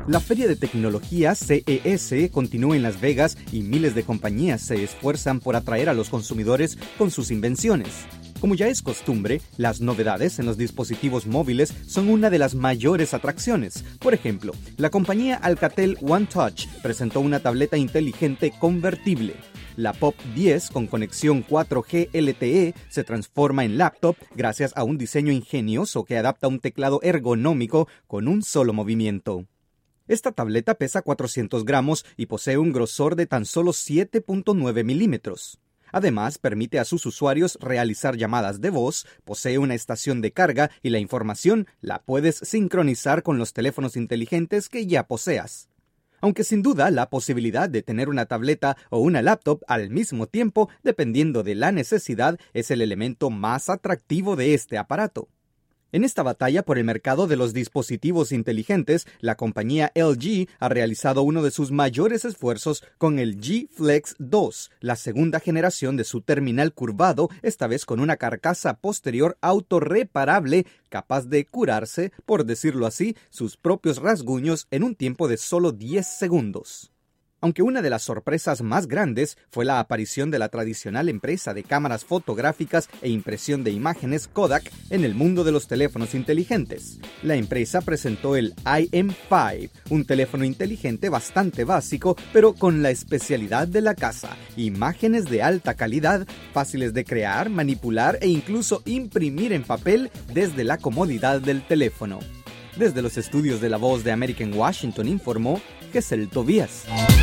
La feria de tecnología CES continúa en Las Vegas y miles de compañías se esfuerzan por atraer a los consumidores con sus invenciones. Como ya es costumbre, las novedades en los dispositivos móviles son una de las mayores atracciones. Por ejemplo, la compañía Alcatel One Touch presentó una tableta inteligente convertible. La Pop 10 con conexión 4G LTE se transforma en laptop gracias a un diseño ingenioso que adapta un teclado ergonómico con un solo movimiento. Esta tableta pesa 400 gramos y posee un grosor de tan solo 7.9 milímetros. Además, permite a sus usuarios realizar llamadas de voz, posee una estación de carga y la información la puedes sincronizar con los teléfonos inteligentes que ya poseas. Aunque sin duda la posibilidad de tener una tableta o una laptop al mismo tiempo, dependiendo de la necesidad, es el elemento más atractivo de este aparato. En esta batalla por el mercado de los dispositivos inteligentes, la compañía LG ha realizado uno de sus mayores esfuerzos con el G Flex 2, la segunda generación de su terminal curvado, esta vez con una carcasa posterior autorreparable capaz de curarse, por decirlo así, sus propios rasguños en un tiempo de solo 10 segundos. Aunque una de las sorpresas más grandes fue la aparición de la tradicional empresa de cámaras fotográficas e impresión de imágenes Kodak en el mundo de los teléfonos inteligentes. La empresa presentó el IM5, un teléfono inteligente bastante básico, pero con la especialidad de la casa: imágenes de alta calidad, fáciles de crear, manipular e incluso imprimir en papel desde la comodidad del teléfono. Desde los estudios de La Voz de América en Washington informó Gesell Tobías.